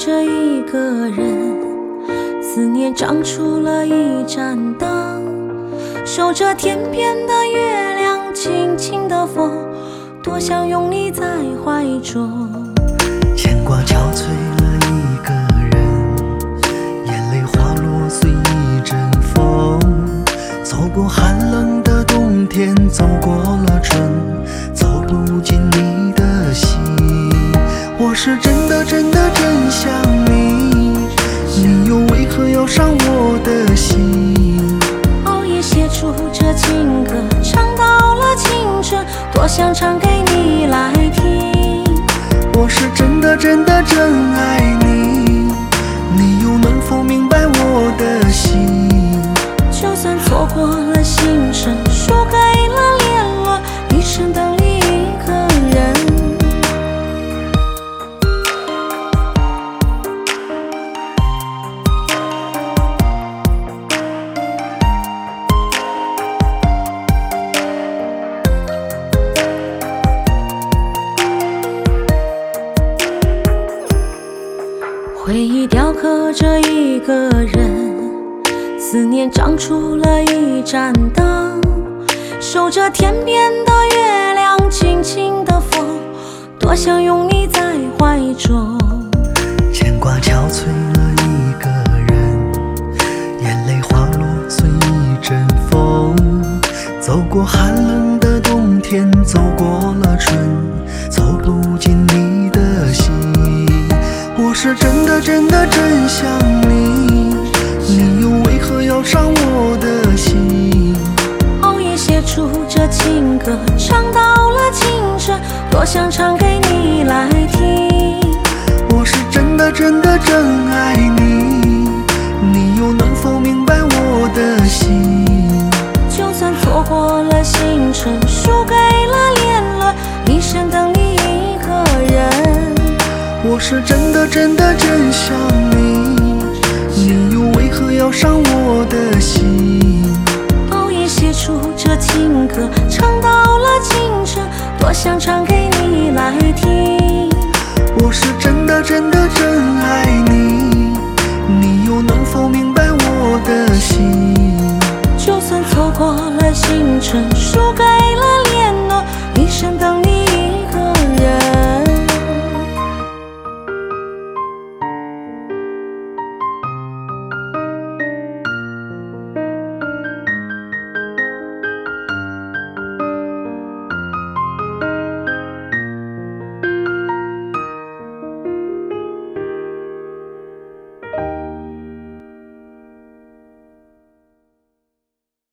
着一个人，思念长出了一盏灯，守着天边的月亮，轻轻的风，多想拥你在怀中。 牵挂憔悴了一个人，眼泪滑落随一阵风，走过寒冷的冬天，走过了春，走不进你的心。我是真的真想你，你又为何要伤我的心？ 熬夜写出这情歌，唱到了青春，多想唱给你来听。 我是真的真爱你，你又能否明白我的心？ 就算错过了星辰，输给了联络，一生等你一个人。回忆雕刻着一个人，思念长出了一盏灯，守着天边的月亮，轻轻的风，多想拥你在怀中。 牵挂憔悴了一个人，眼泪滑落随一阵风，走过寒冷的冬天，走过了春，走不进你的心。我是真的真想你，你又为何要伤我的心？ 熬夜写出这情歌，唱到了青春，多想唱给你来听。 我是真的爱你，你又能否明白我的心？ 就算错过了星辰，输给了联络，一生等你一个人。 我是真的想你，你又为何要伤我的心？ 熬夜写出这情歌，唱到了青春，多想唱给你来听。 我是真的爱你，你又能否明白我的心？ 就算错过了星辰，